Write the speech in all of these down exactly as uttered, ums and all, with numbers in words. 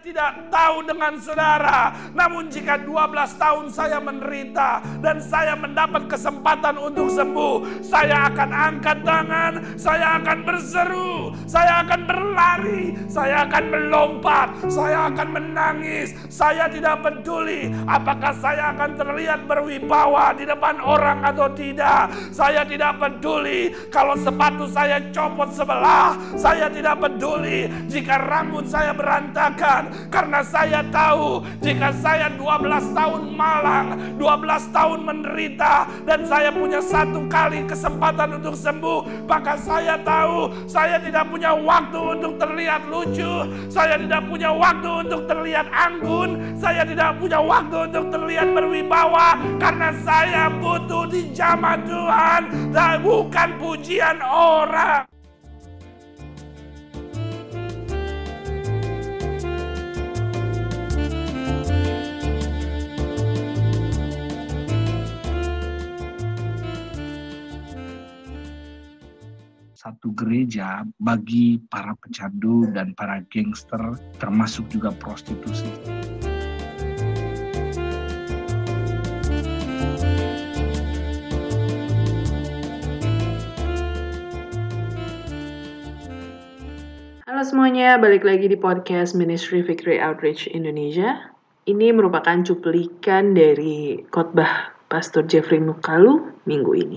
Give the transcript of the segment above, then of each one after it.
tidak tahu dengan saudara, namun jika dua belas tahun saya menderita dan saya mendapat kesempatan untuk sembuh, saya akan angkat tangan, saya akan berseru, saya akan berlari, saya akan melompat, saya akan menangis. Saya tidak peduli apakah saya akan terlihat berwibawa di depan orang atau tidak. Saya tidak peduli kalau sepatu saya copot sebelah. Saya tidak peduli jika rambut saya berantakan. Karena saya tahu jika saya dua belas tahun malang, dua belas tahun menderita, dan saya punya satu kali kesempatan untuk sembuh, maka saya tahu saya tidak punya waktu untuk terlihat lucu, saya tidak punya waktu untuk terlihat anggun, saya tidak punya waktu untuk terlihat berwibawa, karena saya butuh dijamah Tuhan dan bukan pujian orang. Satu gereja bagi para pecandu dan para gangster, termasuk juga prostitusi. Halo semuanya, balik lagi di podcast Ministry Victory Outreach Indonesia. Ini merupakan cuplikan dari khotbah Pastor Jeffrey Mukalu minggu ini.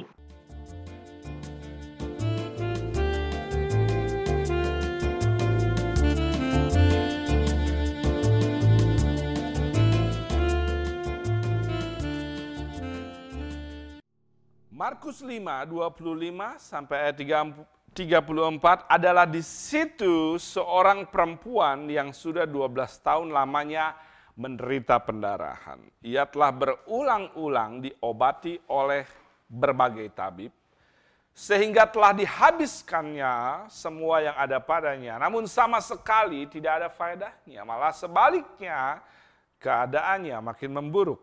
Markus lima, dua puluh lima sampai ayat tiga puluh empat adalah di situ seorang perempuan yang sudah dua belas tahun lamanya menderita pendarahan. Ia telah berulang-ulang diobati oleh berbagai tabib, sehingga telah dihabiskannya semua yang ada padanya. Namun sama sekali tidak ada faedahnya, malah sebaliknya keadaannya makin memburuk.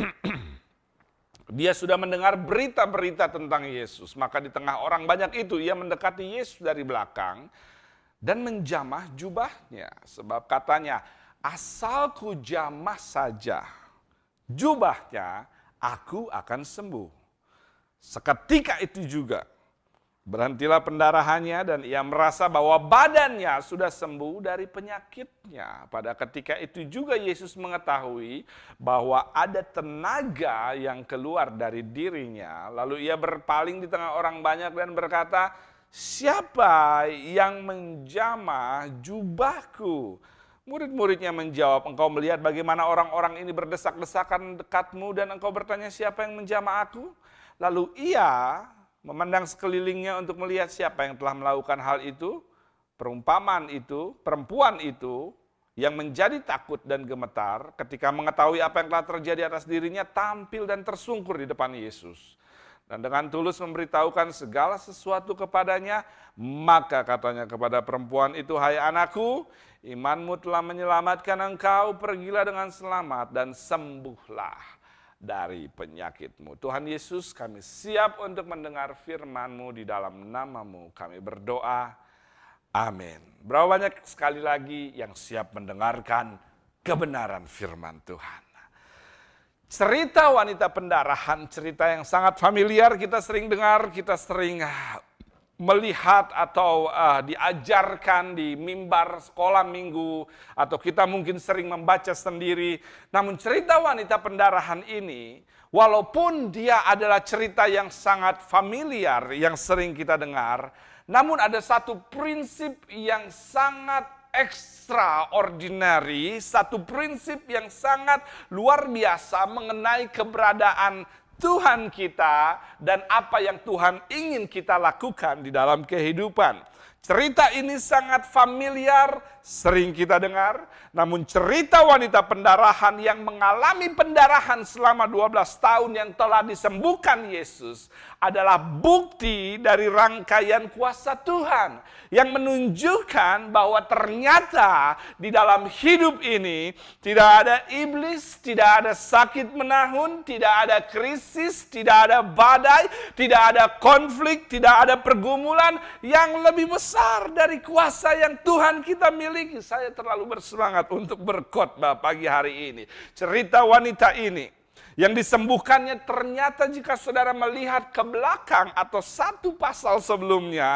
Dia sudah mendengar berita-berita tentang Yesus, maka di tengah orang banyak itu ia mendekati Yesus dari belakang dan menjamah jubahnya. Sebab katanya, asal ku jamah saja jubahnya, aku akan sembuh. Seketika itu juga berhentilah pendarahannya dan ia merasa bahwa badannya sudah sembuh dari penyakitnya. Pada ketika itu juga Yesus mengetahui bahwa ada tenaga yang keluar dari dirinya. Lalu ia berpaling di tengah orang banyak dan berkata, siapa yang menjamah jubahku? Murid-muridnya menjawab, engkau melihat bagaimana orang-orang ini berdesak-desakan dekatmu dan engkau bertanya siapa yang menjamah aku? Lalu ia memandang sekelilingnya untuk melihat siapa yang telah melakukan hal itu. Perumpamaan itu, perempuan itu yang menjadi takut dan gemetar ketika mengetahui apa yang telah terjadi atas dirinya, tampil dan tersungkur di depan Yesus. Dan dengan tulus memberitahukan segala sesuatu kepadanya, maka katanya kepada perempuan itu, hai anakku, imanmu telah menyelamatkan engkau, pergilah dengan selamat dan sembuhlah dari penyakitmu. Tuhan Yesus, kami siap untuk mendengar firman-Mu, di dalam nama-Mu kami berdoa. Amin. Berapa banyak sekali lagi yang siap mendengarkan kebenaran firman Tuhan. Cerita wanita pendarahan, cerita yang sangat familiar, kita sering dengar, kita sering melihat atau uh, diajarkan di mimbar sekolah minggu, atau kita mungkin sering membaca sendiri. Namun cerita wanita pendarahan ini, walaupun dia adalah cerita yang sangat familiar, yang sering kita dengar, namun ada satu prinsip yang sangat extraordinary, satu prinsip yang sangat luar biasa mengenai keberadaan Tuhan kita dan apa yang Tuhan ingin kita lakukan di dalam kehidupan. Cerita ini sangat familiar, sering kita dengar, namun cerita wanita pendarahan yang mengalami pendarahan selama dua belas tahun yang telah disembuhkan Yesus adalah bukti dari rangkaian kuasa Tuhan yang menunjukkan bahwa ternyata di dalam hidup ini tidak ada iblis, tidak ada sakit menahun, tidak ada krisis, tidak ada badai, tidak ada konflik, tidak ada pergumulan yang lebih besar besar dari kuasa yang Tuhan kita miliki. Saya terlalu bersemangat untuk berkhotbah pagi hari ini. Cerita wanita ini yang disembuhkannya ternyata jika saudara melihat ke belakang atau satu pasal sebelumnya,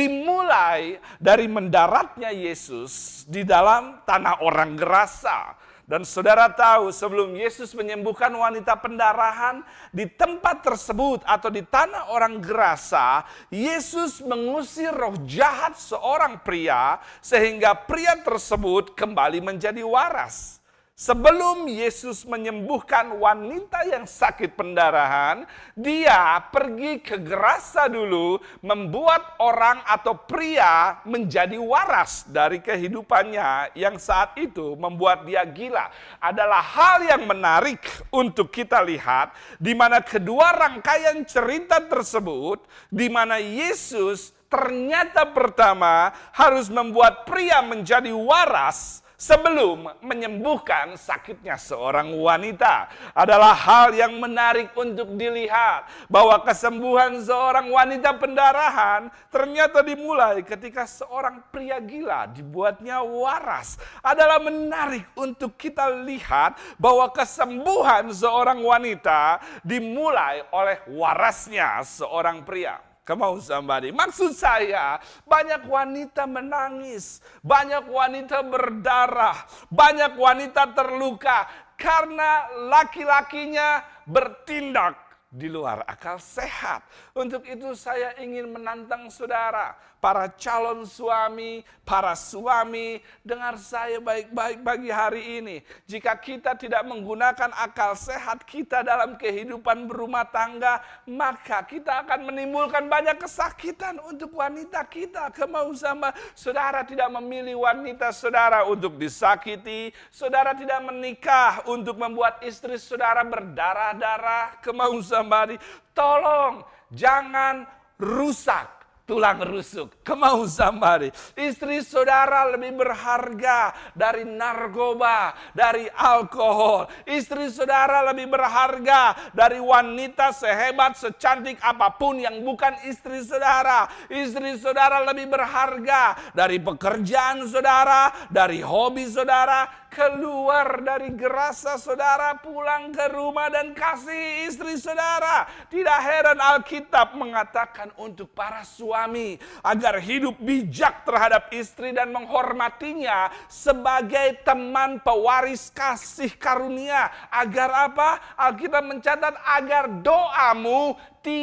dimulai dari mendaratnya Yesus di dalam tanah orang Gerasa. Dan saudara tahu sebelum Yesus menyembuhkan wanita pendarahan di tempat tersebut atau di tanah orang Gerasa, Yesus mengusir roh jahat seorang pria sehingga pria tersebut kembali menjadi waras. Sebelum Yesus menyembuhkan wanita yang sakit pendarahan, dia pergi ke Gerasa dulu, membuat orang atau pria menjadi waras dari kehidupannya yang saat itu membuat dia gila. Adalah hal yang menarik untuk kita lihat, di mana kedua rangkaian cerita tersebut, di mana Yesus ternyata pertama harus membuat pria menjadi waras sebelum menyembuhkan sakitnya seorang wanita. Adalah hal yang menarik untuk dilihat, bahwa kesembuhan seorang wanita pendarahan ternyata dimulai ketika seorang pria gila dibuatnya waras. Adalah menarik untuk kita lihat bahwa kesembuhan seorang wanita dimulai oleh warasnya seorang pria. Come on somebody. Maksud saya, banyak wanita menangis, banyak wanita berdarah, banyak wanita terluka karena laki-lakinya bertindak di luar akal sehat. Untuk itu saya ingin menantang saudara, para calon suami, para suami, dengar saya baik-baik pagi hari ini. Jika kita tidak menggunakan akal sehat kita dalam kehidupan berumah tangga, maka kita akan menimbulkan banyak kesakitan untuk wanita kita. Kemau sama saudara tidak memilih wanita saudara untuk disakiti, saudara tidak menikah untuk membuat istri saudara berdarah-darah. Kemau sama, tolong jangan rusak tulang rusuk. Kemau somebody. Istri saudara lebih berharga dari narkoba, dari alkohol. Istri saudara lebih berharga dari wanita sehebat, secantik apapun yang bukan istri saudara. Istri saudara lebih berharga dari pekerjaan saudara, dari hobi saudara. Keluar dari Gerasa saudara, pulang ke rumah dan kasih istri saudara. Tidak heran Alkitab mengatakan untuk para suami agar hidup bijak terhadap istri dan menghormatinya sebagai teman pewaris kasih karunia. Agar apa? Alkitab mencatat agar doamu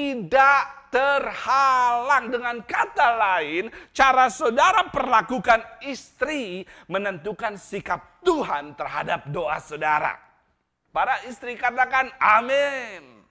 tidak terhalang. Dengan kata lain, cara saudara perlakukan istri menentukan sikap Tuhan terhadap doa saudara. Para istri katakan amin.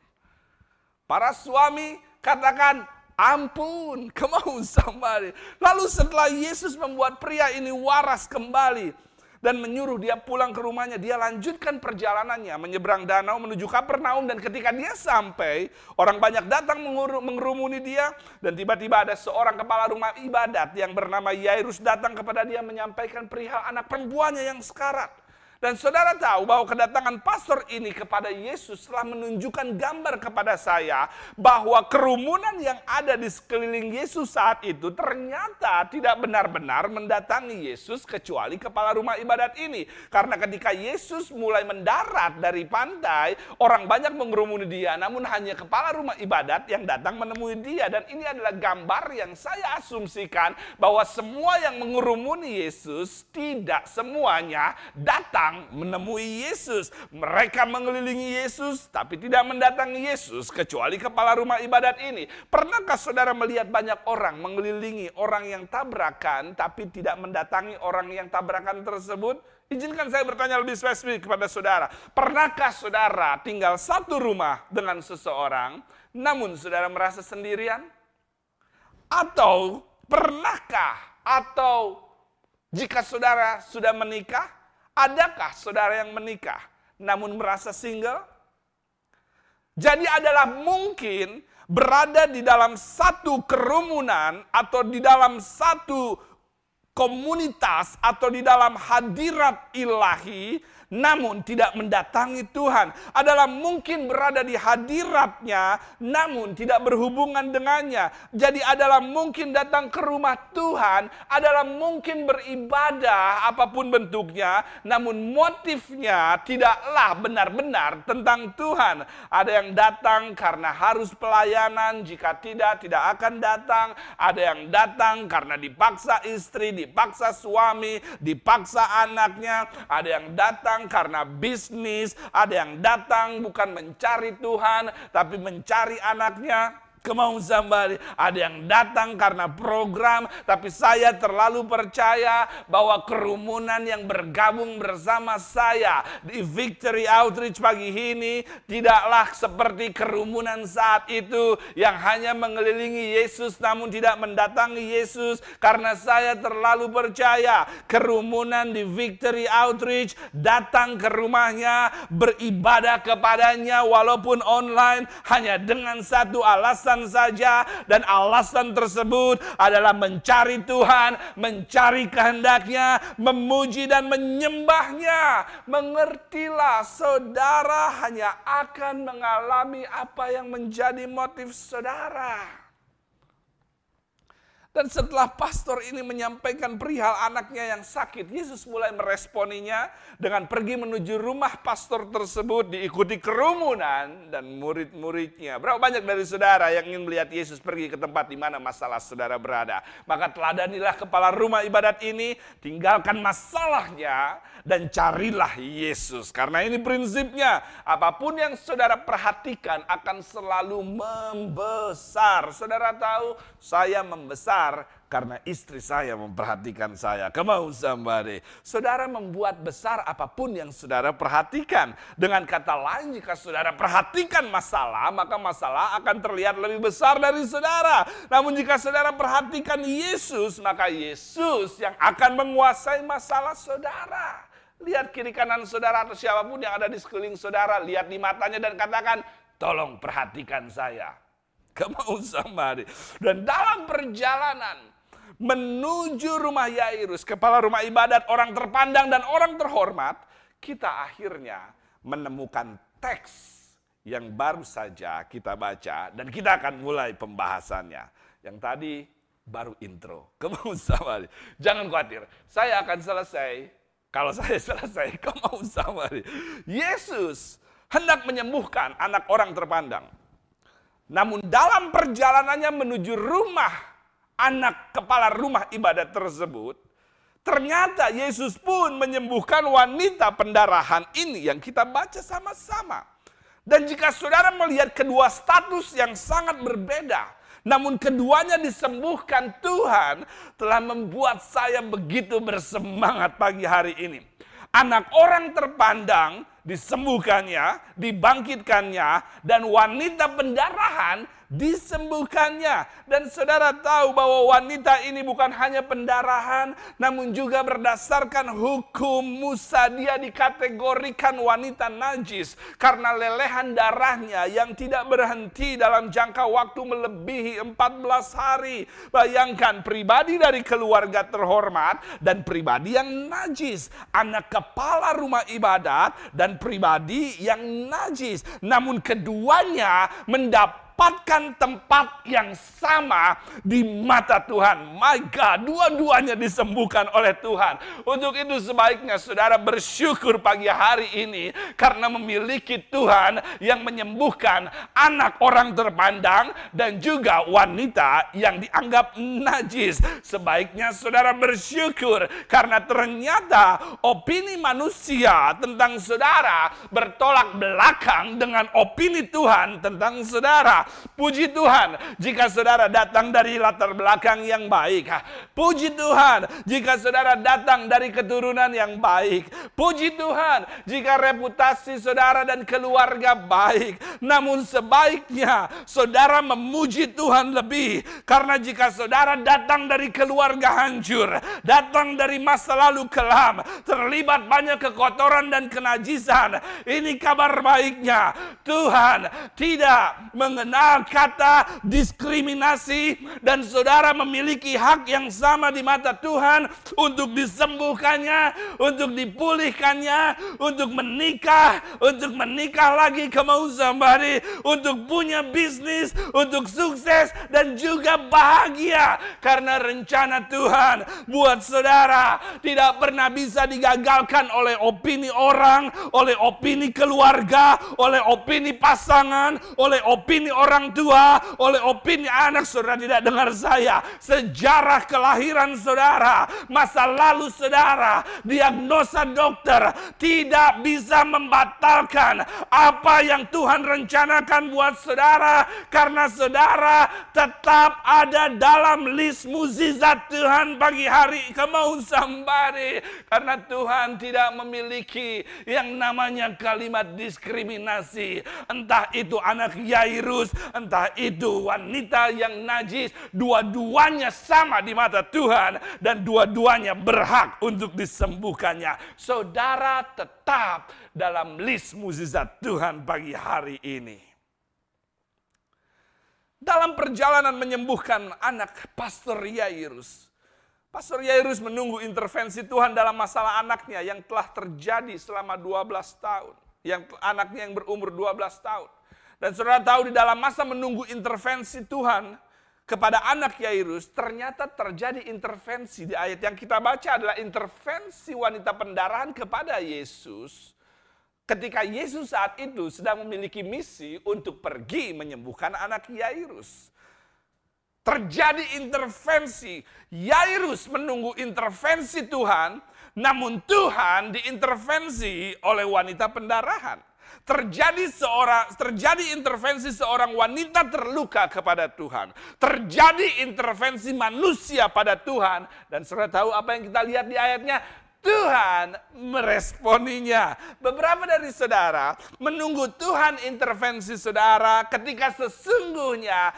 Para suami katakan ampun. Kemau somebody. Lalu setelah Yesus membuat pria ini waras kembali dan menyuruh dia pulang ke rumahnya, dia lanjutkan perjalanannya menyeberang danau menuju Kapernaum. Dan ketika dia sampai, orang banyak datang mengerumuni dia. Dan tiba-tiba ada seorang kepala rumah ibadat yang bernama Yairus datang kepada dia menyampaikan perihal anak perempuannya yang sekarat. Dan saudara tahu bahwa kedatangan pastor ini kepada Yesus telah menunjukkan gambar kepada saya bahwa kerumunan yang ada di sekeliling Yesus saat itu ternyata tidak benar-benar mendatangi Yesus kecuali kepala rumah ibadat ini. Karena ketika Yesus mulai mendarat dari pantai, orang banyak mengerumuni dia, namun hanya kepala rumah ibadat yang datang menemui dia. Dan ini adalah gambar yang saya asumsikan bahwa semua yang mengerumuni Yesus tidak semuanya datang menemui Yesus. Mereka mengelilingi Yesus tapi tidak mendatangi Yesus kecuali kepala rumah ibadat ini. Pernahkah saudara melihat banyak orang mengelilingi orang yang tabrakan tapi tidak mendatangi orang yang tabrakan tersebut? Izinkan saya bertanya lebih spesifik kepada saudara. Pernahkah saudara tinggal satu rumah dengan seseorang namun saudara merasa sendirian? Atau pernahkah atau jika saudara sudah menikah, adakah saudara yang menikah namun merasa single? Jadi adalah mungkin berada di dalam satu kerumunan atau di dalam satu komunitas atau di dalam hadirat ilahi, namun tidak mendatangi Tuhan. Adalah mungkin berada di hadiratnya, namun tidak berhubungan dengannya. Jadi adalah mungkin datang ke rumah Tuhan, adalah mungkin beribadah apapun bentuknya, namun motifnya tidaklah benar-benar tentang Tuhan. Ada yang datang karena harus pelayanan, jika tidak, tidak akan datang. Ada yang datang karena dipaksa istri, dipaksa suami, dipaksa anaknya. Ada yang datang karena bisnis, ada yang datang bukan mencari Tuhan, tapi mencari anaknya. Come on somebody. Ada yang datang karena program, tapi saya terlalu percaya bahwa kerumunan yang bergabung bersama saya di Victory Outreach pagi ini tidaklah seperti kerumunan saat itu yang hanya mengelilingi Yesus namun tidak mendatangi Yesus. Karena saya terlalu percaya kerumunan di Victory Outreach datang ke rumahnya, beribadah kepadanya walaupun online, hanya dengan satu alasan saja, dan alasan tersebut adalah mencari Tuhan, mencari kehendaknya, memuji dan menyembahnya. Mengertilah, saudara hanya akan mengalami apa yang menjadi motif saudara. Dan setelah pastor ini menyampaikan perihal anaknya yang sakit, Yesus mulai meresponinya dengan pergi menuju rumah pastor tersebut, diikuti kerumunan dan murid-muridnya. Berapa banyak dari saudara yang ingin melihat Yesus pergi ke tempat di mana masalah saudara berada? Maka teladanilah kepala rumah ibadat ini, tinggalkan masalahnya dan carilah Yesus. Karena ini prinsipnya, apapun yang saudara perhatikan akan selalu membesar. Saudara tahu, saya membesar karena istri saya memperhatikan saya. Come on somebody. Saudara membuat besar apapun yang saudara perhatikan. Dengan kata lain, jika saudara perhatikan masalah, maka masalah akan terlihat lebih besar dari saudara. Namun jika saudara perhatikan Yesus, maka Yesus yang akan menguasai masalah saudara. Lihat kiri kanan saudara atau siapapun yang ada di sekeliling saudara, lihat di matanya dan katakan, tolong perhatikan saya. Come on somebody. Dan dalam perjalanan menuju rumah Yairus, kepala rumah ibadat, orang terpandang dan orang terhormat, kita akhirnya menemukan teks yang baru saja kita baca dan kita akan mulai pembahasannya. Yang tadi baru intro. Come on somebody. Jangan khawatir, saya akan selesai. Kalau saya selesai, come on somebody. Yesus hendak menyembuhkan anak orang terpandang. Namun dalam perjalanannya menuju rumah anak kepala rumah ibadat tersebut, ternyata Yesus pun menyembuhkan wanita pendarahan ini yang kita baca sama-sama. Dan jika saudara melihat kedua status yang sangat berbeda, namun keduanya disembuhkan, Tuhan telah membuat saya begitu bersemangat pagi hari ini. Anak orang terpandang disembuhkannya, dibangkitkannya, dan wanita pendarahan disembuhkannya. Dan saudara tahu bahwa wanita ini bukan hanya pendarahan, namun juga berdasarkan hukum Musa dia dikategorikan wanita najis karena lelehan darahnya yang tidak berhenti dalam jangka waktu melebihi empat belas hari. Bayangkan, pribadi dari keluarga terhormat dan pribadi yang najis, anak kepala rumah ibadat dan pribadi yang najis. Namun keduanya mendapat dapatkan tempat yang sama di mata Tuhan. My God, dua-duanya disembuhkan oleh Tuhan. Untuk itu sebaiknya saudara bersyukur pagi hari ini karena memiliki Tuhan yang menyembuhkan anak orang terpandang dan juga wanita yang dianggap najis. Sebaiknya saudara bersyukur karena ternyata opini manusia tentang saudara bertolak belakang dengan opini Tuhan tentang saudara. Puji Tuhan jika saudara datang dari latar belakang yang baik. Puji Tuhan jika saudara datang dari keturunan yang baik. Puji Tuhan jika reputasi saudara dan keluarga baik. Namun sebaiknya saudara memuji Tuhan lebih. Karena jika saudara datang dari keluarga hancur, datang dari masa lalu kelam, terlibat banyak kekotoran dan kenajisan, ini kabar baiknya. Tuhan tidak mengenal mengenal kata diskriminasi, dan saudara memiliki hak yang sama di mata Tuhan untuk disembuhkannya, untuk dipulihkannya, untuk menikah, untuk menikah lagi, come on somebody, untuk punya bisnis, untuk sukses, dan juga bahagia. Karena rencana Tuhan buat saudara tidak pernah bisa digagalkan oleh opini orang, oleh opini keluarga, oleh opini pasangan, oleh opini orang tua, oleh opini anak. Saudara tidak dengar saya. Sejarah kelahiran saudara, masa lalu saudara, diagnosa dokter tidak bisa membatalkan apa yang Tuhan rencanakan buat saudara, karena saudara tetap ada dalam list mukjizat Tuhan pagi hari. Come on somebody. Karena Tuhan tidak memiliki yang namanya kalimat diskriminasi. Entah itu anak Yairus, entah itu wanita yang najis, dua-duanya sama di mata Tuhan dan dua-duanya berhak untuk disembuhkannya. Saudara tetap dalam list mukjizat Tuhan pagi hari ini. Dalam perjalanan menyembuhkan anak Pastor Yairus, Pastor Yairus menunggu intervensi Tuhan dalam masalah anaknya yang telah terjadi selama dua belas tahun. Yang anaknya yang berumur dua belas tahun. Dan saudara tahu di dalam masa menunggu intervensi Tuhan kepada anak Yairus, ternyata terjadi intervensi. Di ayat yang kita baca adalah intervensi wanita pendarahan kepada Yesus. Ketika Yesus saat itu sedang memiliki misi untuk pergi menyembuhkan anak Yairus. Terjadi intervensi. Yairus menunggu intervensi Tuhan, namun Tuhan diintervensi oleh wanita pendarahan. Terjadi seorang terjadi intervensi seorang wanita terluka kepada Tuhan. Terjadi intervensi manusia pada Tuhan, dan saudara tahu apa yang kita lihat di ayatnya? Tuhan meresponinya. Beberapa dari saudara menunggu Tuhan intervensi saudara ketika sesungguhnya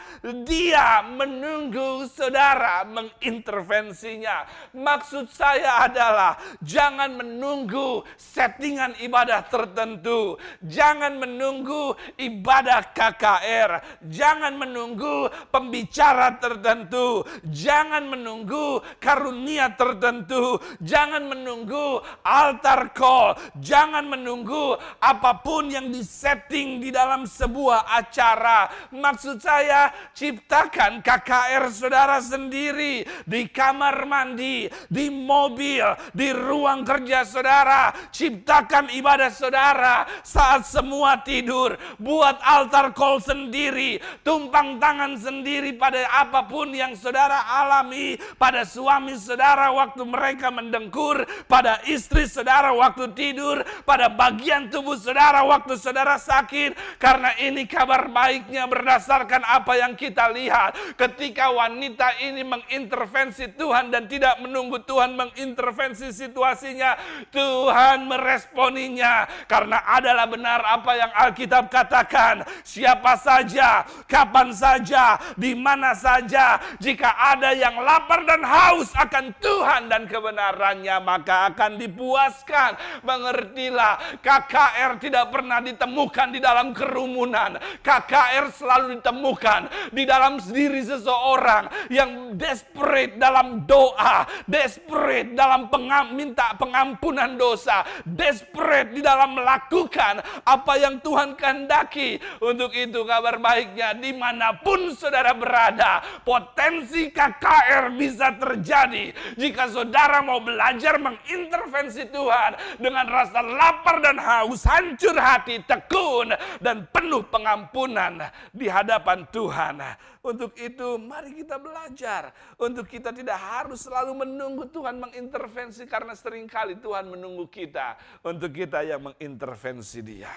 Dia menunggu saudara mengintervensinya. Maksud saya adalah jangan menunggu settingan ibadah tertentu. Jangan menunggu ibadah K K R. Jangan menunggu pembicara tertentu. Jangan menunggu karunia tertentu. Jangan menunggu menunggu altar call, jangan menunggu apapun yang disetting di dalam sebuah acara. Maksud saya, ciptakan K K R saudara sendiri di kamar mandi, di mobil, di ruang kerja saudara. Ciptakan ibadah saudara saat semua tidur. Buat altar call sendiri, tumpang tangan sendiri pada apapun yang saudara alami, pada suami saudara waktu mereka mendengkur, pada istri saudara waktu tidur, pada bagian tubuh saudara waktu saudara sakit. Karena ini kabar baiknya berdasarkan apa yang kita lihat. Ketika wanita ini mengintervensi Tuhan dan tidak menunggu Tuhan mengintervensi situasinya, Tuhan meresponinya. Karena adalah benar apa yang Alkitab katakan, siapa saja, kapan saja, di mana saja, jika ada yang lapar dan haus akan Tuhan dan kebenarannya, maka akan dipuaskan. Mengertilah, K K R tidak pernah ditemukan di dalam kerumunan. K K R selalu ditemukan di dalam diri seseorang yang desperate dalam doa, desperate dalam pengam, minta pengampunan dosa, desperate di dalam melakukan apa yang Tuhan kehendaki. Untuk itu kabar baiknya, dimanapun saudara berada, potensi K K R bisa terjadi jika saudara mau belajar mengintervensi Tuhan dengan rasa lapar dan haus, hancur hati, tekun, dan penuh pengampunan di hadapan Tuhan. Untuk itu mari kita belajar. Untuk kita tidak harus selalu menunggu Tuhan mengintervensi, karena seringkali Tuhan menunggu kita untuk kita yang mengintervensi Dia.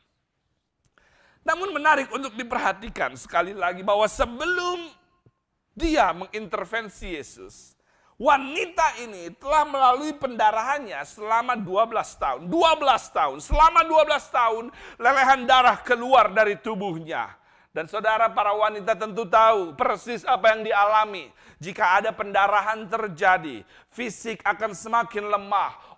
Namun menarik untuk diperhatikan sekali lagi bahwa sebelum Dia mengintervensi Yesus, wanita ini telah melalui pendarahannya selama dua belas tahun. dua belas tahun. Selama dua belas tahun lelehan darah keluar dari tubuhnya. Dan saudara, para wanita tentu tahu persis apa yang dialami. Jika ada pendarahan terjadi, fisik akan semakin lemah,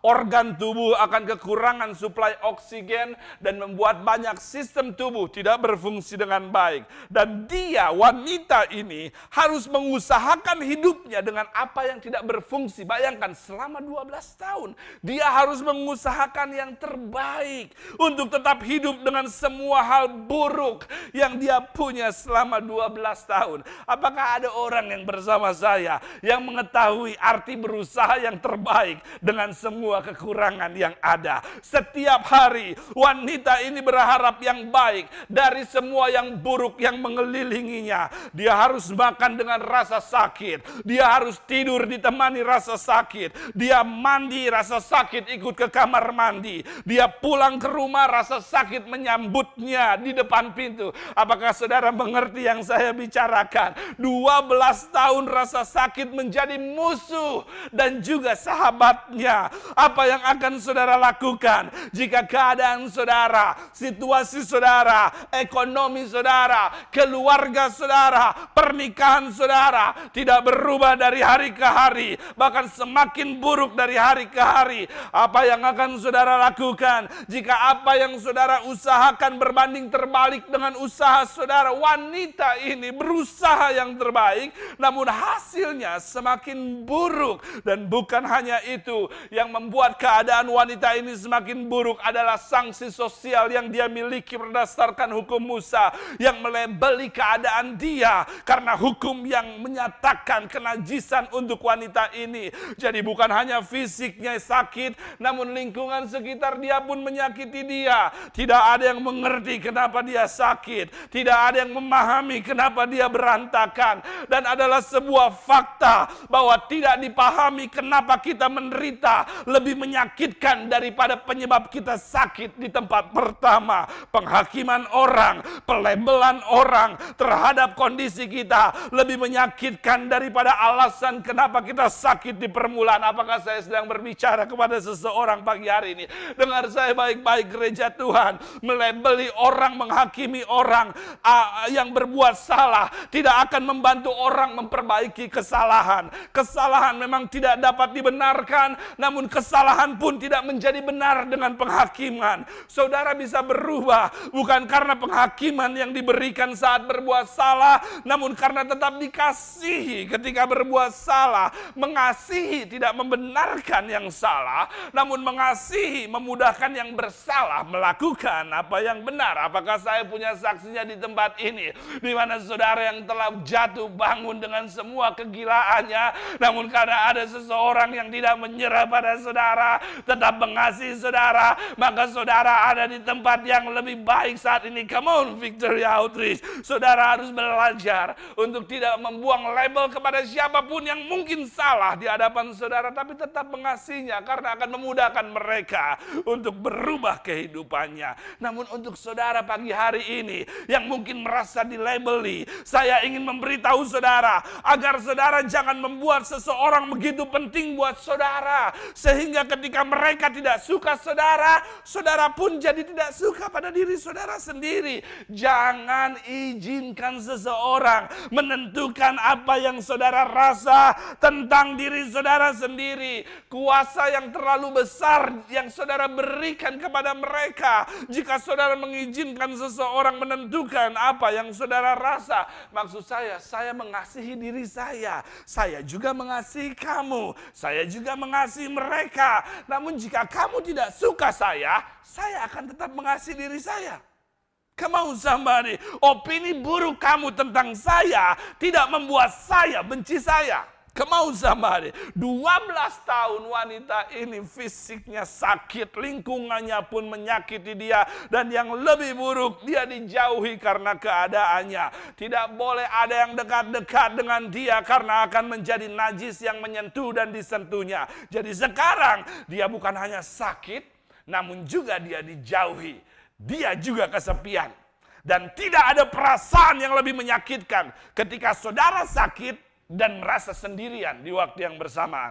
organ tubuh akan kekurangan suplai oksigen dan membuat banyak sistem tubuh tidak berfungsi dengan baik. Dan dia, wanita ini, harus mengusahakan hidupnya dengan apa yang tidak berfungsi. Bayangkan selama dua belas tahun dia harus mengusahakan yang terbaik untuk tetap hidup dengan semua hal buruk yang dia punya selama dua belas tahun. Apakah ada orang yang bersama saya yang mengetahui arti berusaha yang terbaik dengan semua kekurangan yang ada? Setiap hari wanita ini berharap yang baik dari semua yang buruk yang mengelilinginya. Dia harus makan dengan rasa sakit, dia harus tidur ditemani rasa sakit, dia mandi rasa sakit ikut ke kamar mandi, dia pulang ke rumah rasa sakit menyambutnya di depan pintu. Apakah saudara mengerti yang saya bicarakan? dua belas tahun rasa sakit menjadi musuh dan juga sahabatnya. Apa yang akan saudara lakukan jika keadaan saudara, situasi saudara, ekonomi saudara, keluarga saudara, pernikahan saudara tidak berubah dari hari ke hari, bahkan semakin buruk dari hari ke hari? Apa yang akan saudara lakukan jika apa yang saudara usahakan berbanding terbalik dengan usaha saudara? Wanita ini berusaha yang terbaik, namun hasilnya semakin buruk. Dan bukan hanya itu, yang membuat keadaan wanita ini semakin buruk adalah sanksi sosial yang dia miliki berdasarkan hukum Musa, yang melebeli keadaan dia karena hukum yang menyatakan kenajisan untuk wanita ini. Jadi bukan hanya fisiknya sakit, namun lingkungan sekitar dia pun menyakiti dia. Tidak ada yang mengerti kenapa dia sakit, tidak ada yang memahami kenapa dia berantakan. Dan adalah sebuah fakta bahwa tidak dipahami kenapa kita menderita lebih menyakitkan daripada penyebab kita sakit di tempat pertama. Penghakiman orang, pelebelan orang terhadap kondisi kita lebih menyakitkan daripada alasan kenapa kita sakit di permulaan. Apakah saya sedang berbicara kepada seseorang pagi hari ini? Dengar saya baik-baik, gereja Tuhan. Melebeli orang, menghakimi orang uh, yang berbuat salah tidak akan membantu orang memperbaiki kesalahan. Kesalahan memang tidak dapat dibenarkan, namun kesalahan pun tidak menjadi benar dengan penghakiman. Saudara bisa berubah bukan karena penghakiman yang diberikan saat berbuat salah, namun karena tetap dikasihi ketika berbuat salah. Mengasihi tidak membenarkan yang salah, namun mengasihi memudahkan yang bersalah melakukan apa yang benar. Apakah saya punya saksinya di tempat ini, di mana saudara yang telah jatuh bangun dengan semua kegilaannya, namun karena ada seseorang yang tidak menyerah pada saudara, tetap mengasihi saudara, maka saudara ada di tempat yang lebih baik saat ini. Come on, Victory Outreach. Saudara harus belajar untuk tidak membuang label kepada siapapun yang mungkin salah di hadapan saudara, tapi tetap mengasihinya karena akan memudahkan mereka untuk berubah kehidupannya. Namun untuk saudara pagi hari ini yang mungkin merasa dilabeli, saya ingin memberitahu saudara agar saudara jangan membuat seseorang begitu penting buat saudara sehingga ketika mereka tidak suka saudara, saudara pun jadi tidak suka pada diri saudara sendiri. Jangan izinkan seseorang menentukan apa yang saudara rasa tentang diri saudara sendiri. Kuasa yang terlalu besar yang saudara berikan kepada mereka. Jika saudara mengizinkan seseorang menentukan apa yang saudara rasa, maksud saya, saya mengasihi diri saya, saya juga mengasihi kamu, saya juga mengasihi mereka. Namun jika kamu tidak suka saya, saya akan tetap mengasihi diri saya. Come on somebody, opini buruk kamu tentang saya tidak membuat saya benci saya. Come on somebody, dua belas tahun wanita ini fisiknya sakit, lingkungannya pun menyakiti dia, dan yang lebih buruk dia dijauhi karena keadaannya. Tidak boleh ada yang dekat-dekat dengan dia karena akan menjadi najis yang menyentuh dan disentuhnya. Jadi sekarang dia bukan hanya sakit, namun juga dia dijauhi. Dia juga kesepian. Dan tidak ada perasaan yang lebih menyakitkan ketika saudara sakit dan merasa sendirian di waktu yang bersamaan.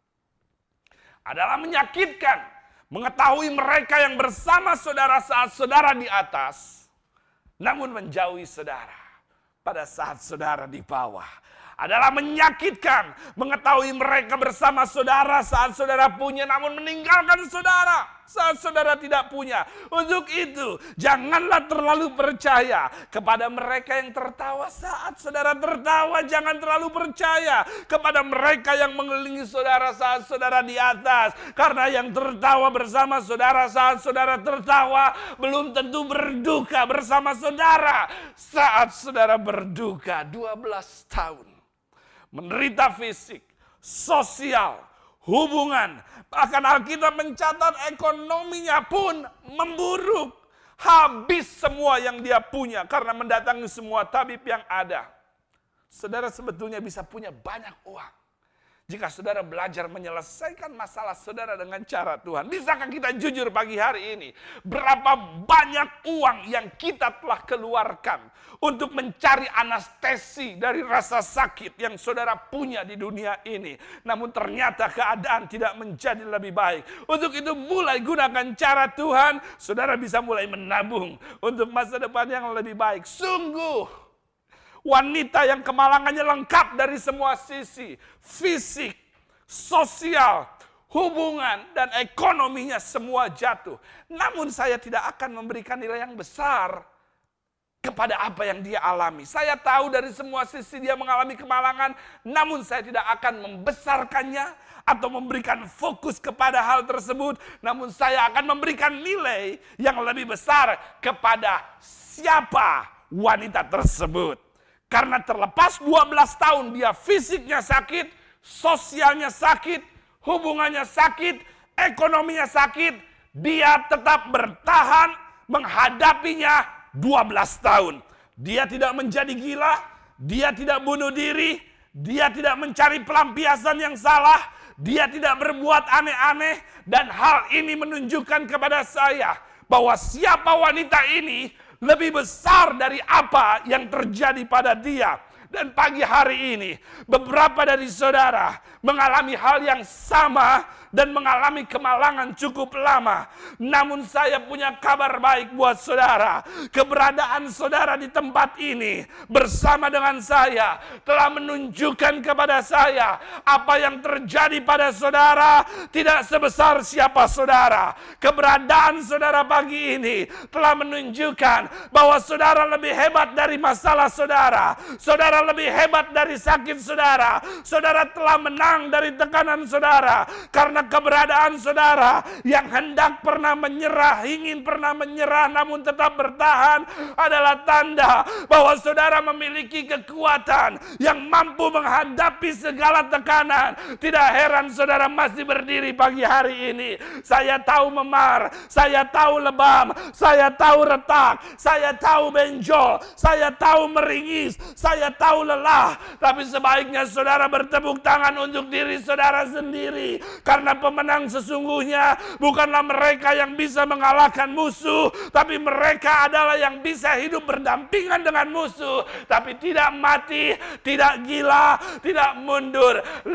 Adalah menyakitkan mengetahui mereka yang bersama saudara saat saudara di atas, namun menjauhi saudara pada saat saudara di bawah. adalah menyakitkan. Mengetahui mereka bersama saudara saat saudara punya, namun meninggalkan saudara saat saudara tidak punya. Untuk itu, janganlah terlalu percaya kepada mereka yang tertawa saat saudara tertawa. Jangan terlalu percaya kepada mereka yang mengelilingi saudara saat saudara di atas. Karena yang tertawa bersama saudara saat saudara tertawa, belum tentu berduka bersama saudara saat saudara berduka. dua belas tahun. Menderita fisik, sosial, hubungan, bahkan Alkitab mencatat ekonominya pun memburuk. Habis semua yang dia punya karena mendatangi semua tabib yang ada. Saudara sebetulnya bisa punya banyak uang jika saudara belajar menyelesaikan masalah saudara dengan cara Tuhan. Bisakah kita jujur pagi hari ini? Berapa banyak uang yang kita telah keluarkan untuk mencari anestesi dari rasa sakit yang saudara punya di dunia ini. Namun ternyata keadaan tidak menjadi lebih baik. Untuk itu mulai gunakan cara Tuhan. Saudara bisa mulai menabung untuk masa depan yang lebih baik. Sungguh wanita yang kemalangannya lengkap dari semua sisi. Fisik, sosial, hubungan, dan ekonominya semua jatuh. Namun saya tidak akan memberikan nilai yang besar kepada apa yang dia alami. Saya tahu dari semua sisi dia mengalami kemalangan. Namun saya tidak akan membesarkannya atau memberikan fokus kepada hal tersebut. Namun saya akan memberikan nilai yang lebih besar kepada siapa wanita tersebut. Karena terlepas dua belas tahun dia fisiknya sakit, sosialnya sakit, hubungannya sakit, ekonominya sakit, dia tetap bertahan menghadapinya dua belas tahun. Dia tidak menjadi gila, dia tidak bunuh diri, dia tidak mencari pelampiasan yang salah, dia tidak berbuat aneh-aneh. Dan hal ini menunjukkan kepada saya bahwa siapa wanita ini lebih besar dari apa yang terjadi pada dia. Dan pagi hari ini, beberapa dari saudara mengalami hal yang sama dan mengalami kemalangan cukup lama. Namun saya punya kabar baik buat saudara. Keberadaan saudara di tempat ini bersama dengan saya telah menunjukkan kepada saya apa yang terjadi pada saudara tidak sebesar siapa saudara. Keberadaan saudara pagi ini telah menunjukkan bahwa saudara lebih hebat dari masalah saudara. Saudara lebih hebat dari sakit saudara. Saudara telah menang dari tekanan saudara. Karena keberadaan saudara yang hendak pernah menyerah, ingin pernah menyerah namun tetap bertahan adalah tanda bahwa saudara memiliki kekuatan yang mampu menghadapi segala tekanan. Tidak heran saudara masih berdiri pagi hari ini. Saya tahu memar, saya tahu lebam, saya tahu retak, saya tahu benjol, saya tahu meringis, saya tahu lelah. Tapi sebaiknya saudara bertepuk tangan untuk diri saudara sendiri. Karena pemenang sesungguhnya bukanlah mereka yang bisa mengalahkan musuh, tapi mereka adalah yang bisa hidup berdampingan dengan musuh, tapi tidak mati, tidak gila, tidak mundur.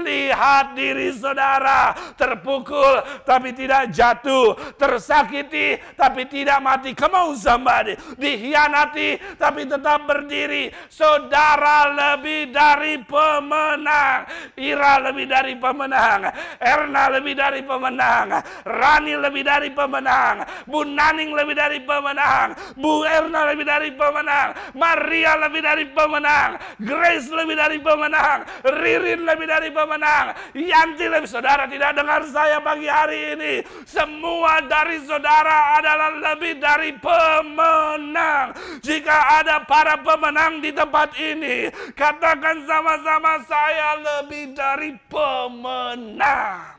Lihat diri saudara terpukul tapi tidak jatuh, tersakiti tapi tidak mati. Come on somebody. Dikhianati tapi tetap berdiri. Saudara lebih dari pemenang. Ira lebih dari pemenang. Erna lebih dari pemenang. Rani lebih dari pemenang. Bu Naning lebih dari pemenang. Bu Erna lebih dari pemenang. Maria lebih dari pemenang. Grace lebih dari pemenang. Ririn lebih dari pemenang. Yanti lebih. Saudara tidak dengar saya pagi hari ini. Semua dari saudara adalah lebih dari pemenang. Jika ada para pemenang di tempat ini, katakan sama-sama, saya lebih dari pemenang.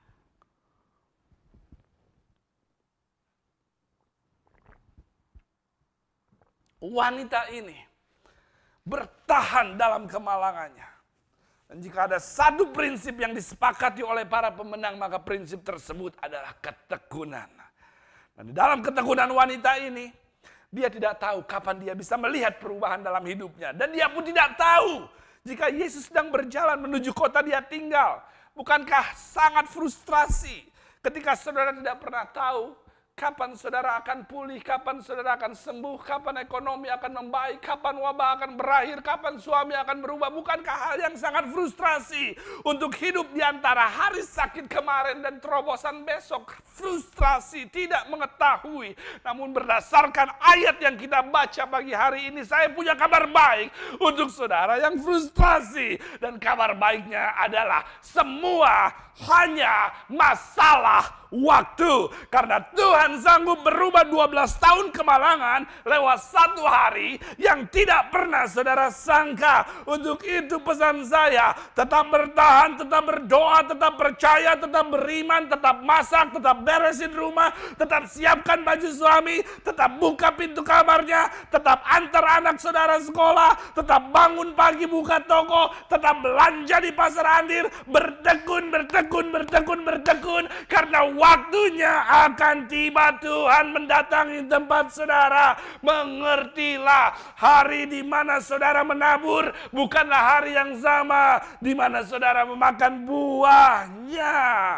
Wanita ini bertahan dalam kemalangannya. Dan jika ada satu prinsip yang disepakati oleh para pemenang, maka prinsip tersebut adalah ketekunan. Dan di dalam ketekunan wanita ini, dia tidak tahu kapan dia bisa melihat perubahan dalam hidupnya. Dan dia pun tidak tahu jika Yesus sedang berjalan menuju kota dia tinggal. Bukankah sangat frustrasi ketika saudara tidak pernah tahu Kapan saudara akan pulih, kapan saudara akan sembuh, kapan ekonomi akan membaik, kapan wabah akan berakhir, kapan suami akan berubah. Bukankah hal yang sangat frustrasi untuk hidup di antara hari sakit kemarin dan terobosan besok? Frustrasi, tidak mengetahui. Namun berdasarkan ayat yang kita baca pagi hari ini, saya punya kabar baik untuk saudara yang frustrasi. Dan kabar baiknya adalah semua hanya masalah waktu. Karena Tuhan sanggup berubah dua belas tahun kemalangan lewat satu hari yang tidak pernah saudara sangka. Untuk itu pesan saya, tetap bertahan, tetap berdoa, tetap percaya, tetap beriman, tetap masak, tetap beresin rumah, tetap siapkan baju suami, tetap buka pintu kamarnya, tetap antar anak saudara sekolah, tetap bangun pagi buka toko, tetap belanja di pasar Andir, bertekun, bertekun, bertekun, bertekun, karena waktunya akan tiba. Tuhan mendatangi tempat saudara. Mengertilah, hari di mana saudara menabur bukanlah hari yang sama di mana saudara memakan buahnya.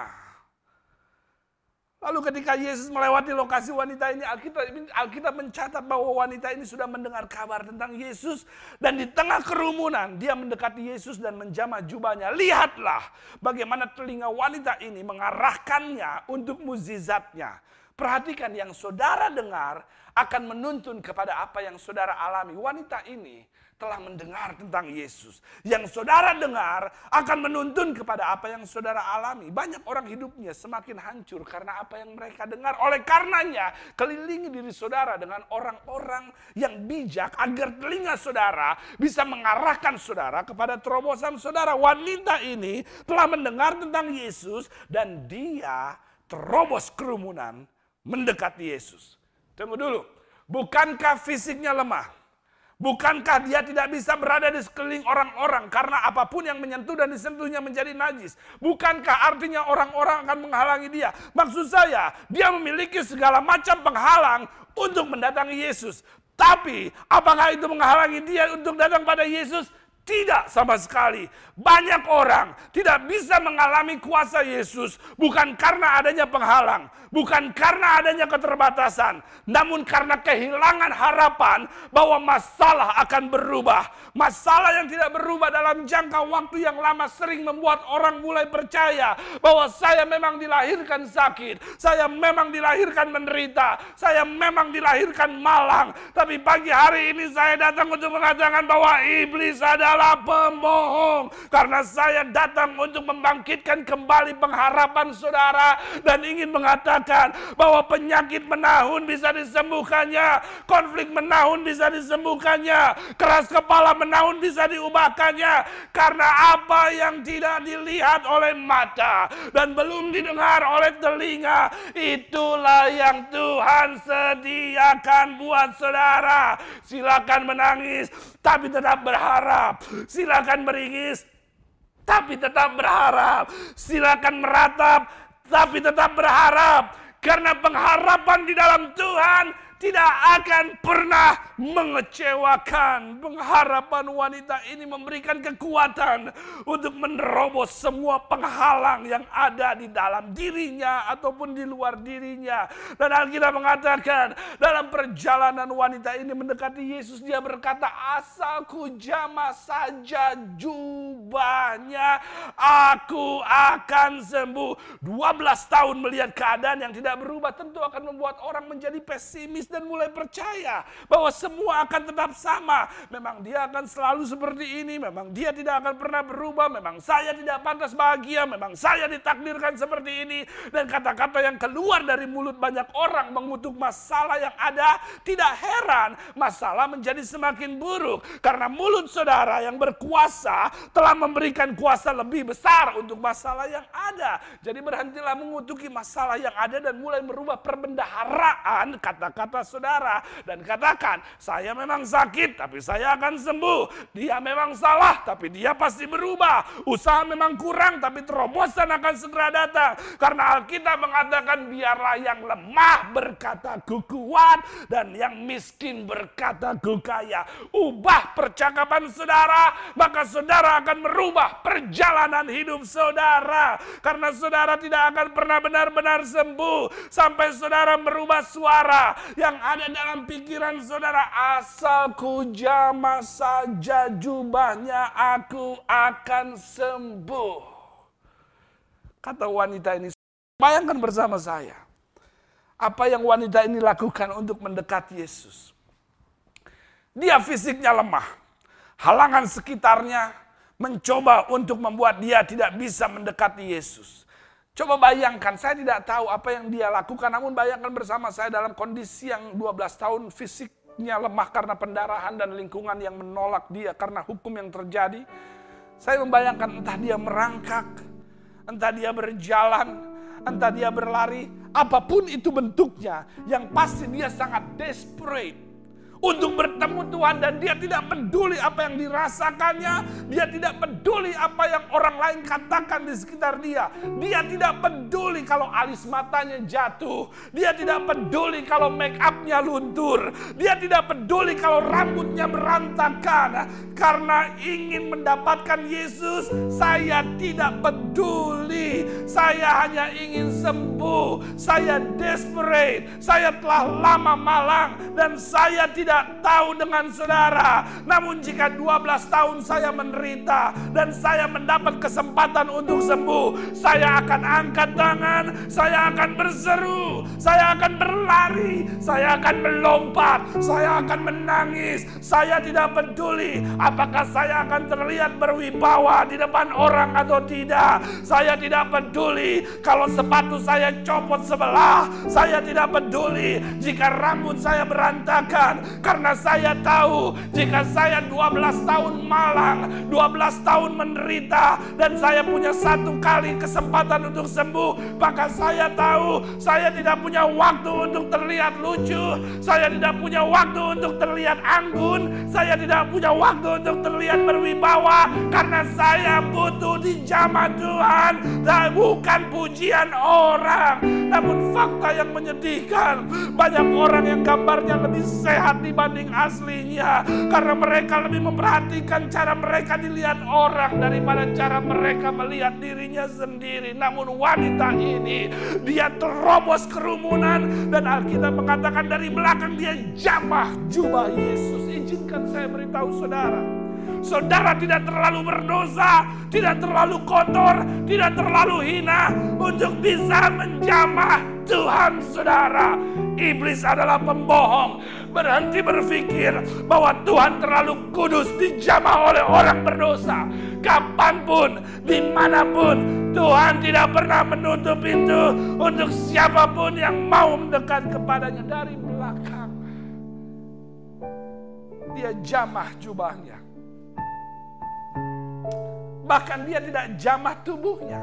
Lalu ketika Yesus melewati lokasi wanita ini, Alkitab, Alkitab mencatat bahwa wanita ini sudah mendengar kabar tentang Yesus. Dan di tengah kerumunan, dia mendekati Yesus dan menjamah jubahnya. Lihatlah bagaimana telinga wanita ini mengarahkannya untuk mukjizatnya. Perhatikan, yang saudara dengar akan menuntun kepada apa yang saudara alami. Wanita ini telah mendengar tentang Yesus. Yang saudara dengar akan menuntun kepada apa yang saudara alami. Banyak orang hidupnya semakin hancur karena apa yang mereka dengar. Oleh karenanya, kelilingi diri saudara dengan orang-orang yang bijak agar telinga saudara bisa mengarahkan saudara kepada terobosan saudara. Wanita ini telah mendengar tentang Yesus dan dia terobos kerumunan mendekati Yesus. Tunggu dulu, bukankah fisiknya lemah? Bukankah dia tidak bisa berada di sekeliling orang-orang karena apapun yang menyentuh dan disentuhnya menjadi najis? Bukankah artinya orang-orang akan menghalangi dia? Maksud saya, dia memiliki segala macam penghalang untuk mendatangi Yesus. Tapi apakah itu menghalangi dia untuk datang pada Yesus? Tidak sama sekali. Banyak orang tidak bisa mengalami kuasa Yesus bukan karena adanya penghalang, bukan karena adanya keterbatasan, namun karena kehilangan harapan bahwa masalah akan berubah. Masalah yang tidak berubah dalam jangka waktu yang lama sering membuat orang mulai percaya bahwa saya memang dilahirkan sakit, saya memang dilahirkan menderita, saya memang dilahirkan malang. Tapi pagi hari ini saya datang untuk mengatakan bahwa iblis adalah pembohong. Karena saya datang untuk membangkitkan kembali pengharapan saudara dan ingin mengatakan bahwa penyakit menahun bisa disembuhkannya, konflik menahun bisa disembuhkannya, keras kepala menahun bisa diubahkannya. Karena apa yang tidak dilihat oleh mata dan belum didengar oleh telinga, itulah yang Tuhan sediakan buat saudara. Silakan menangis, tapi tetap berharap. Silakan beringis, tapi tetap berharap. Silakan meratap, tapi tetap berharap. Karena pengharapan di dalam Tuhan tidak akan pernah mengecewakan. Pengharapan wanita ini memberikan kekuatan untuk menerobos semua penghalang yang ada di dalam dirinya ataupun di luar dirinya. Dan Alkitab mengatakan dalam perjalanan wanita ini mendekati Yesus, dia berkata, asal ku jamah saja jubahnya, aku akan sembuh. dua belas tahun melihat keadaan yang tidak berubah tentu akan membuat orang menjadi pesimis dan mulai percaya bahwa semua akan tetap sama. Memang dia akan selalu seperti ini, memang dia tidak akan pernah berubah, memang saya tidak pantas bahagia, memang saya ditakdirkan seperti ini. Dan kata-kata yang keluar dari mulut banyak orang mengutuk masalah yang ada. Tidak heran masalah menjadi semakin buruk, karena mulut saudara yang berkuasa telah memberikan kuasa lebih besar untuk masalah yang ada. Jadi berhentilah mengutuki masalah yang ada dan mulai merubah perbendaharaan kata-kata mata saudara dan katakan, saya memang sakit tapi saya akan sembuh. Dia memang salah tapi dia pasti berubah. Usaha memang kurang tapi terobosan akan segera datang. Karena Alkitab mengatakan, biarlah yang lemah berkata ku kuat dan yang miskin berkata ku kaya. Ubah percakapan saudara, maka saudara akan merubah perjalanan hidup saudara. Karena saudara tidak akan pernah benar-benar sembuh sampai saudara merubah suara yang ada dalam pikiran saudara. Asal ku jamah saja jubahnya, aku akan sembuh. Kata wanita ini, bayangkan bersama saya apa yang wanita ini lakukan untuk mendekati Yesus. Dia fisiknya lemah, halangan sekitarnya mencoba untuk membuat dia tidak bisa mendekati Yesus. Coba bayangkan, saya tidak tahu apa yang dia lakukan, namun bayangkan bersama saya dalam kondisi yang dua belas tahun, fisiknya lemah karena pendarahan dan lingkungan yang menolak dia karena hukum yang terjadi. Saya membayangkan entah dia merangkak, entah dia berjalan, entah dia berlari, apapun itu bentuknya, yang pasti dia sangat desperate untuk bertemu Tuhan, dan dia tidak peduli apa yang dirasakannya, dia tidak peduli apa yang orang lain katakan di sekitar dia, dia tidak peduli kalau alis matanya jatuh, dia tidak peduli kalau make upnya luntur, dia tidak peduli kalau rambutnya berantakan. Karena ingin mendapatkan Yesus, saya tidak peduli, saya hanya ingin sembuh, saya desperate, saya telah lama malang dan saya tidak tahu dengan saudara. Namun jika dua belas tahun saya menderita dan saya mendapat kesempatan untuk sembuh, saya akan angkat tangan, saya akan berseru, saya akan berlari, saya akan melompat, saya akan menangis. Saya tidak peduli apakah saya akan terlihat berwibawa di depan orang atau tidak. Saya tidak peduli kalau sepatu saya copot sebelah. Saya tidak peduli jika rambut saya berantakan. Karena saya tahu jika saya dua belas tahun malang, dua belas tahun menderita, dan saya punya satu kali kesempatan untuk sembuh, maka saya tahu saya tidak punya waktu untuk terlihat lucu, saya tidak punya waktu untuk terlihat anggun, saya tidak punya waktu untuk terlihat berwibawa, karena saya butuh dijamah Tuhan dan bukan pujian orang. Namun fakta yang menyedihkan, banyak orang yang gambarnya lebih sehat dibanding aslinya, karena mereka lebih memperhatikan cara mereka dilihat orang daripada cara mereka melihat dirinya sendiri. Namun wanita ini, dia terobos kerumunan, dan Alkitab mengatakan dari belakang dia jamah jubah Yesus. Izinkan saya beritahu saudara, saudara tidak terlalu berdosa, tidak terlalu kotor, tidak terlalu hina untuk bisa menjamah Tuhan saudara. Iblis adalah pembohong. Berhenti berpikir bahwa Tuhan terlalu kudus dijamah oleh orang berdosa. Kapanpun, dimanapun, Tuhan tidak pernah menutup pintu untuk siapapun yang mau mendekat kepadanya. Dari belakang dia jamah jubahnya. Bahkan dia tidak jamah tubuhnya.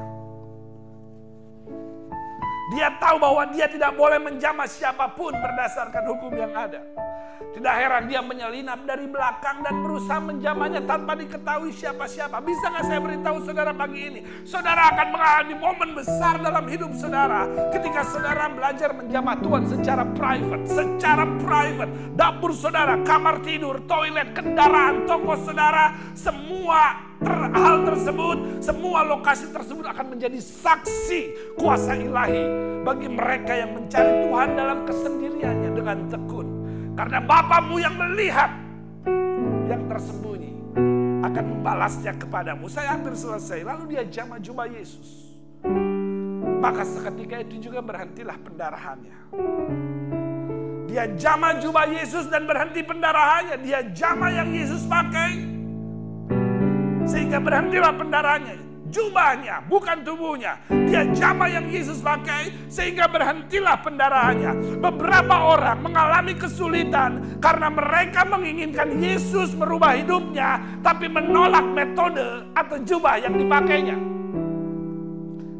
Dia tahu bahwa dia tidak boleh menjamah siapapun berdasarkan hukum yang ada. Tidak heran dia menyelinap dari belakang dan berusaha menjamahnya tanpa diketahui siapa-siapa. Bisa gak saya beritahu saudara pagi ini? Saudara akan mengalami momen besar dalam hidup saudara ketika saudara belajar menjamah Tuhan secara private. Secara private. Dapur saudara, kamar tidur, toilet, kendaraan, toko saudara, semua ter, hal tersebut, semua lokasi tersebut akan menjadi saksi kuasa ilahi bagi mereka yang mencari Tuhan dalam kesendiriannya dengan tekun. Karena Bapamu yang melihat yang tersembunyi akan membalasnya kepadamu. Saya hampir selesai. Lalu dia jamah jubah Yesus. Maka seketika itu juga berhentilah pendarahannya. Dia jamah jubah Yesus dan berhenti pendarahannya. Dia jamah yang Yesus pakai sehingga berhentilah pendarahannya. Jubahnya, bukan tubuhnya. Dia jamah yang Yesus pakai sehingga berhentilah pendarahannya. Beberapa orang mengalami kesulitan karena mereka menginginkan Yesus merubah hidupnya, tapi menolak metode atau jubah yang dipakainya.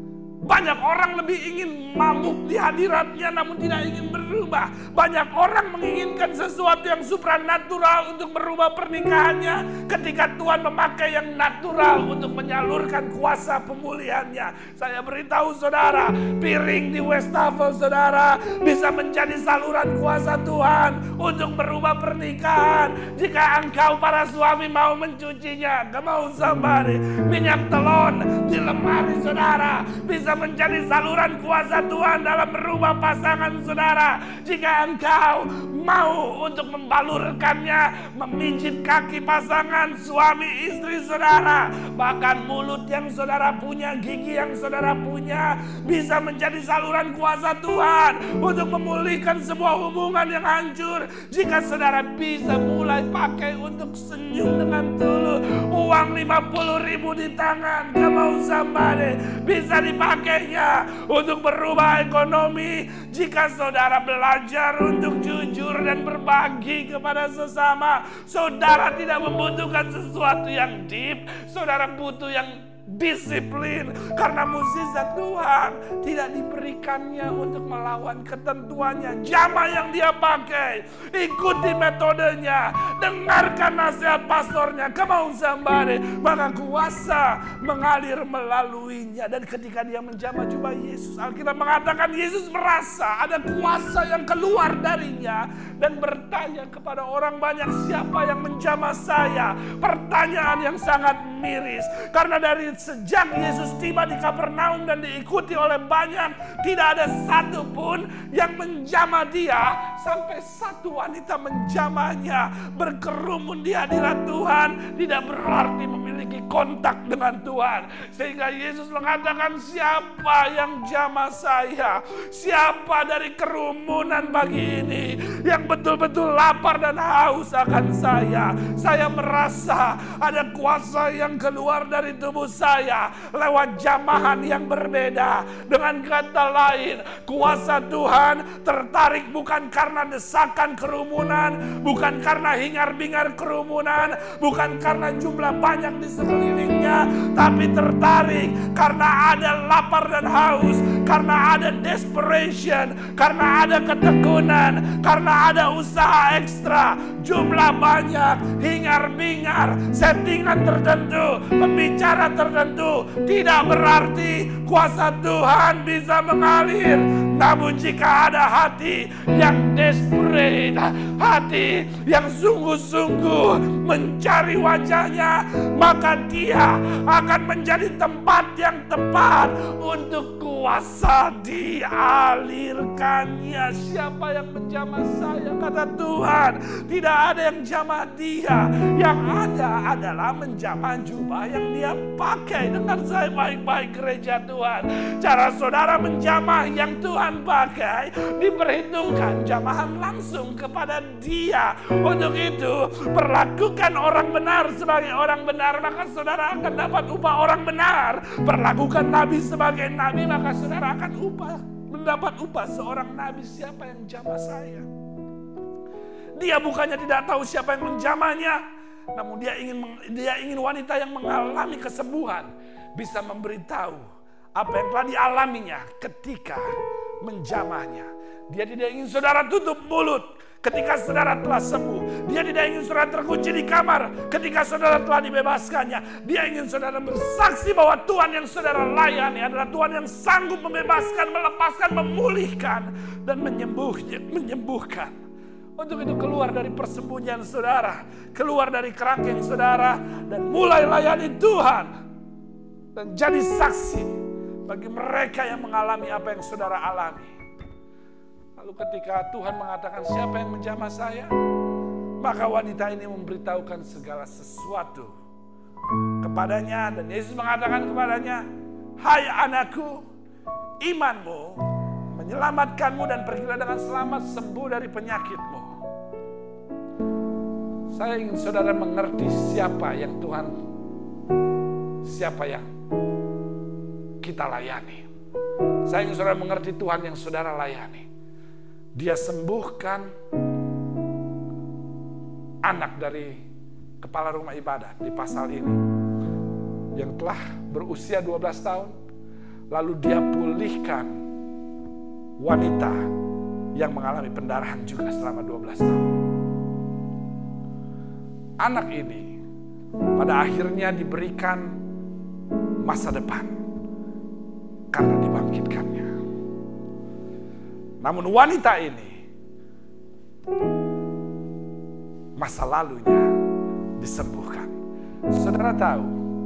Banyak orang lebih ingin mabuk di hadiratnya namun tidak ingin berubah. Banyak orang menginginkan sesuatu yang supranatural untuk merubah pernikahannya ketika Tuhan memakai yang natural untuk menyalurkan kuasa pemulihannya. Saya beritahu saudara, piring di wastafel saudara bisa menjadi saluran kuasa Tuhan untuk merubah pernikahan. Jika engkau para suami mau mencucinya, gak mau somebody. Minyak telon di lemari saudara bisa menjadi saluran kuasa Tuhan dalam merubah pasangan saudara. Jika engkau mau untuk membalurkannya, memijit kaki pasangan suami istri saudara, bahkan mulut yang saudara punya, gigi yang saudara punya bisa menjadi saluran kuasa Tuhan untuk memulihkan semua hubungan yang hancur. Jika saudara bisa mulai pakai untuk senyum dengan tulus, uang lima puluh ribu di tangan, gak mau somebody, bisa dipakainya untuk berubah ekonomi. Jika saudara belajar untuk jujur dan berbagi kepada sesama, saudara tidak membutuhkan sesuatu yang deep, saudara butuh yang disiplin. Karena mukjizat Tuhan tidak diberikannya untuk melawan ketentuannya. Jamaah yang dia pakai, ikuti metodenya, dengarkan nasihat pastornya, come on somebody, maka kuasa mengalir melaluinya. Dan ketika dia menjamah jubah Yesus, Alkitab mengatakan Yesus merasa ada kuasa yang keluar darinya dan bertanya kepada orang banyak, siapa yang menjamah saya? Pertanyaan yang sangat miris, karena dari sejak Yesus tiba di Kapernaum dan diikuti oleh banyak, tidak ada satupun yang menjamah dia. Sampai satu wanita menjamahnya. Berkerumun di hadirat Tuhan tidak berarti memiliki kontak dengan Tuhan. Sehingga Yesus mengatakan, siapa yang jamah saya? Siapa dari kerumunan pagi ini yang betul-betul lapar dan haus akan saya? Saya merasa ada kuasa yang keluar dari tubuh saya lewat jamahan yang berbeda. Dengan kata lain, kuasa Tuhan tertarik bukan karena desakan kerumunan, bukan karena hingar-bingar kerumunan, bukan karena jumlah banyak di sekelilingnya, tapi tertarik karena ada lapar dan haus, karena ada desperation, karena ada ketekunan, karena ada usaha ekstra. Jumlah banyak, hingar-bingar, settingan tertentu, pembicara tertentu tidak berarti kuasa Tuhan bisa mengalir. Namun jika ada hati yang desperate, hati yang sungguh-sungguh mencari wajahnya, maka dia akan menjadi tempat yang tepat untuk kuasa dialirkannya. Siapa yang menjamah saya? Kata Tuhan, tidak ada yang jamah dia. Yang ada adalah menjamah jubah yang dia pakai. Dengar saya baik-baik gereja Tuhan. Cara saudara menjamah yang Tuhan pakai diperhitungkan jamahan langsung kepada dia. Untuk itu perlakukan orang benar sebagai orang benar, maka saudara akan dapat upah orang benar. Perlakukan nabi sebagai nabi, maka saudara akan upah mendapat upah seorang nabi. Siapa yang jamah saya? Dia bukannya tidak tahu siapa yang menjamahnya, namun dia ingin dia ingin wanita yang mengalami kesembuhan bisa memberitahu apa yang telah dialaminya ketika menjamahnya. Dia tidak ingin saudara tutup mulut ketika saudara telah sembuh. Dia tidak ingin saudara terkunci di kamar ketika saudara telah dibebaskannya. Dia ingin saudara bersaksi bahwa Tuhan yang saudara layani adalah Tuhan yang sanggup membebaskan, melepaskan, memulihkan, dan menyembuhkan. Untuk itu keluar dari persembunyian saudara, keluar dari kerangkeng saudara, dan mulai layani Tuhan. Dan jadi saksi bagi mereka yang mengalami apa yang saudara alami. Lalu ketika Tuhan mengatakan siapa yang menjamah saya, maka wanita ini memberitahukan segala sesuatu kepadanya. Dan Yesus mengatakan kepadanya, hai anakku, imanmu menyelamatkanmu dan pergilah dengan selamat sembuh dari penyakitmu. Saya ingin saudara mengerti siapa yang Tuhan, siapa yang kita layani. Saya ingin saudara mengerti Tuhan yang saudara layani. Dia sembuhkan anak dari kepala rumah ibadah di pasal ini yang telah berusia dua belas tahun. lalu dia pulihkan wanita yang mengalami pendarahan juga selama dua belas tahun. Anak ini pada akhirnya diberikan masa depan karena dibangkitkannya. Namun wanita ini masa lalunya disembuhkan. Saudara tahu,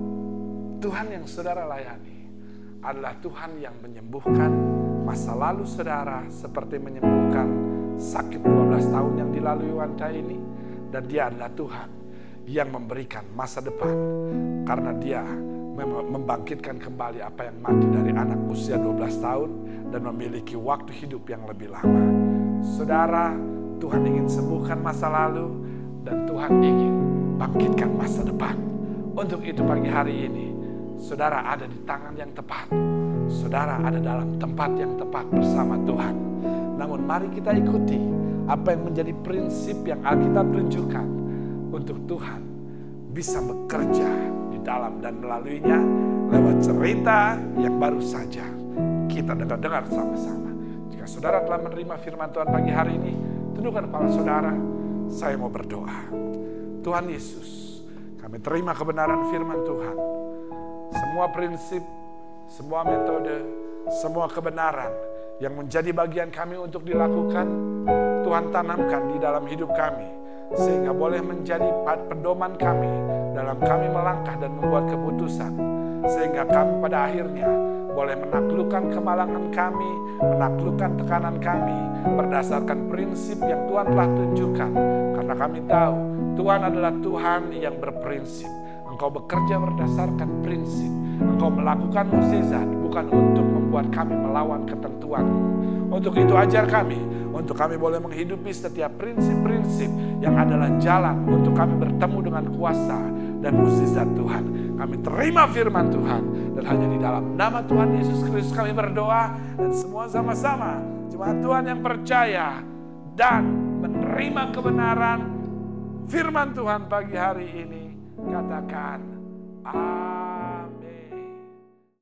Tuhan yang saudara layani adalah Tuhan yang menyembuhkan masa lalu saudara seperti menyembuhkan sakit dua belas tahun yang dilalui wanita ini. Dan dia adalah Tuhan yang memberikan masa depan karena dia membangkitkan kembali apa yang mati dari anak usia dua belas tahun dan memiliki waktu hidup yang lebih lama. Saudara, Tuhan ingin sembuhkan masa lalu dan Tuhan ingin bangkitkan masa depan. Untuk itu pagi hari ini, saudara ada di tangan yang tepat. Saudara ada dalam tempat yang tepat bersama Tuhan. Namun mari kita ikuti apa yang menjadi prinsip yang Alkitab tunjukkan untuk Tuhan bisa bekerja di dalam dan melaluinya lewat cerita yang baru saja kita dengar-dengar sama-sama. Jika saudara telah menerima firman Tuhan pagi hari ini, tundukkan kepala saudara, saya mau berdoa. Tuhan Yesus, kami terima kebenaran firman Tuhan. Semua prinsip, semua metode, semua kebenaran yang menjadi bagian kami untuk dilakukan, Tuhan tanamkan di dalam hidup kami, sehingga boleh menjadi pedoman kami dalam kami melangkah dan membuat keputusan, sehingga kami pada akhirnya boleh menaklukkan kemalangan kami, menaklukkan tekanan kami berdasarkan prinsip yang Tuhan telah tunjukkan. Karena kami tahu Tuhan adalah Tuhan yang berprinsip. Engkau bekerja berdasarkan prinsip. Engkau melakukan mukjizat bukan untuk membuat kami melawan ketentuan-Mu. Untuk itu ajar kami, untuk kami boleh menghidupi setiap prinsip-prinsip yang adalah jalan untuk kami bertemu dengan kuasa dan mukjizat Tuhan. Kami terima firman Tuhan dan hanya di dalam nama Tuhan Yesus Kristus kami berdoa, dan semua sama-sama jemaat Tuhan yang percaya dan menerima kebenaran firman Tuhan pagi hari ini katakan amin.